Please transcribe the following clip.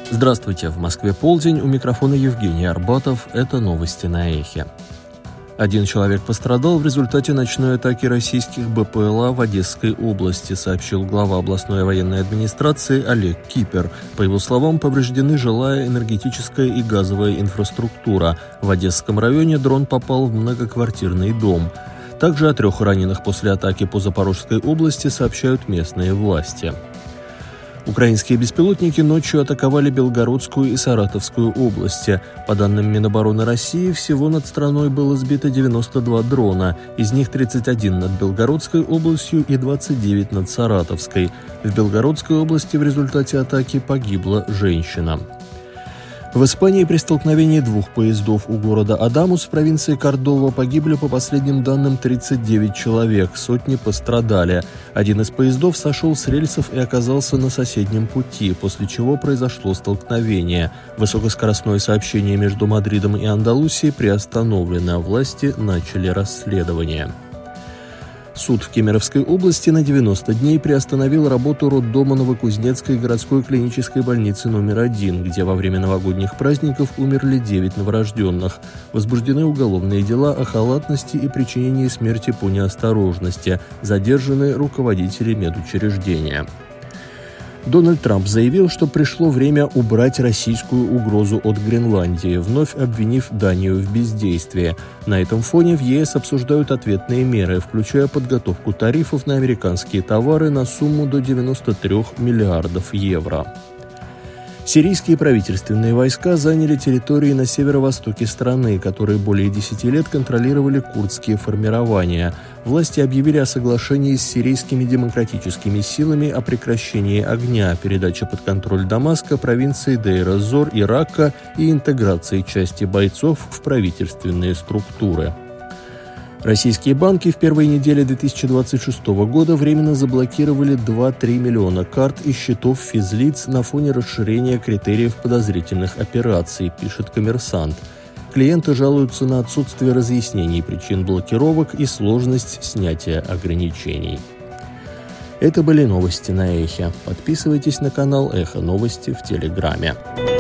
Здравствуйте, в Москве полдень, у микрофона Евгений Арбатов, это новости на Эхе. 1 человек пострадал в результате ночной атаки российских БПЛА в Одесской области, сообщил глава областной военной администрации Олег Кипер. По его словам, повреждены жилая, энергетическая и газовая инфраструктура. В Одесском районе дрон попал в многоквартирный дом. Также о 3 раненых после атаки по Запорожской области сообщают местные власти. Украинские беспилотники ночью атаковали Белгородскую и Саратовскую области. По данным Минобороны России, всего над страной было сбито 92 дрона, из них 31 над Белгородской областью и 29 над Саратовской. В Белгородской области в результате атаки погибла женщина. В Испании при столкновении 2 поездов у города Адамус в провинции Кордова погибли по последним данным 39 человек, сотни пострадали. Один из поездов сошел с рельсов и оказался на соседнем пути, после чего произошло столкновение. Высокоскоростное сообщение между Мадридом и Андалусией приостановлено, власти начали расследование. Суд в Кемеровской области на 90 дней приостановил работу роддома Новокузнецкой городской клинической больницы номер 1, где во время новогодних праздников умерли 9 новорожденных. Возбуждены уголовные дела о халатности и причинении смерти по неосторожности. Задержаны руководители медучреждения. Дональд Трамп заявил, что пришло время убрать российскую угрозу от Гренландии, вновь обвинив Данию в бездействии. На этом фоне в ЕС обсуждают ответные меры, включая подготовку тарифов на американские товары на сумму до 93 миллиардов евро. Сирийские правительственные войска заняли территории на северо-востоке страны, которые более 10 лет контролировали курдские формирования. Власти объявили о соглашении с сирийскими демократическими силами о прекращении огня, передаче под контроль Дамаска, провинции Дейр-эз-Зор и Рака и интеграции части бойцов в правительственные структуры. Российские банки в первой неделе 2026 года временно заблокировали 2-3 миллиона карт и счетов физлиц на фоне расширения критериев подозрительных операций, пишет «Коммерсант». Клиенты жалуются на отсутствие разъяснений причин блокировок и сложность снятия ограничений. Это были новости на Эхе. Подписывайтесь на канал Эхо Новости в Телеграме.